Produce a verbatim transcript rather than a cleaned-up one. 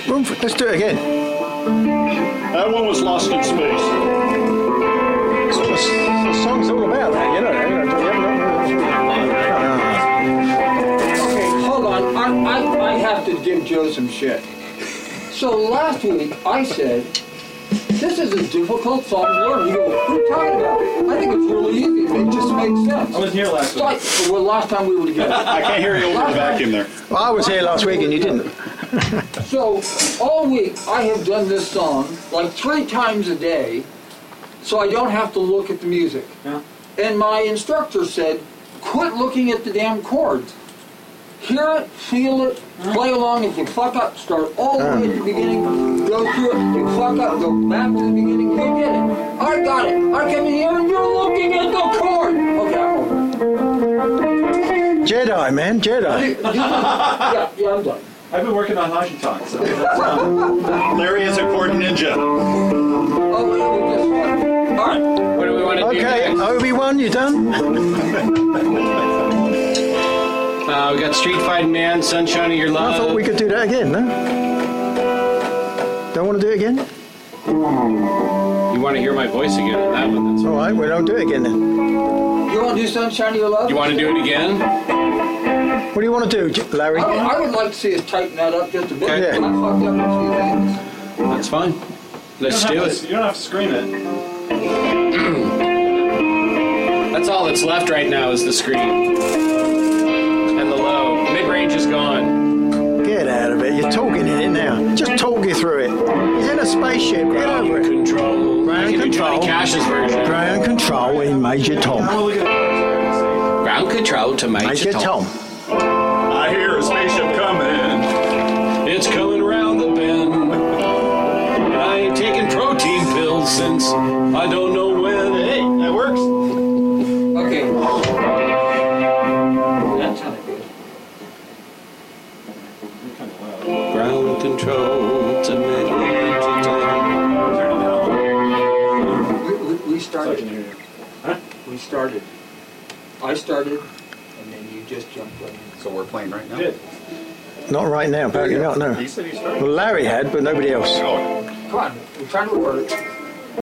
Room for, let's do it again. That one was Lost in Space. That's what the, the song's all about, that, you know. Okay, hold on. I, I, I have to give Joe some shit. So last week I said, this is a difficult song to learn. You go, what are you talking about? I think it's really easy. It just makes sense. I wasn't here last week. Like, well, last time we were together. I can't hear you over the vacuum there. Well, I was here last week and you didn't. So all week I have done this song like three times a day, so I don't have to look at the music. Yeah. And my instructor said, quit looking at the damn chords. Hear it, feel it, play along. If you fuck up, start all the way at the beginning, go through it. You fuck up, go back to the beginning. You get it. I got it. I come in here and you're looking at the chord. Okay, I'm over. Jedi, man, Jedi. Yeah, yeah, I'm done. I've been working on Hashitalk, so that's um, Larry is a chord ninja. Oh, we just won. All right. What do we want to do Okay, next? Obi-Wan, you done? Uh, we got Street Fighting Man, Sunshine of Your I Love. thought we could do that again, no? Don't want to do it again? You want to hear my voice again on that one? That's All right, well, don't do it again then. You want to do Sunshine of Your Love? You want to do it again? What do you want to do, J- Larry? I would, I would like to see us tighten that up just a bit. Okay. I fucked up a few things. That's fine. Let's do it. You don't have to scream it. That's all that's left right now is the screen. And the low. Mid-range is gone. Get out of it. You're talking in it now. Just talk you through it. He's in a spaceship. Get over it. Control. Ground I can do control. Johnny Cash's version. Ground control in Major Tom. Ground control to Major, Major Tom. Tom. I hear a spaceship coming. It's coming around the bend. I ain't taking protein pills since I don't know when. Hey, that works. Okay. That sounded good. Ground control to Major Tom. We, we, we So I started. can hear you. Huh? We started. I started, and then you just jumped right in. So we're playing right now? Did. Not right now, apparently not, no. He said he started. Well, Larry had, but nobody else. Come on, we're trying to record it.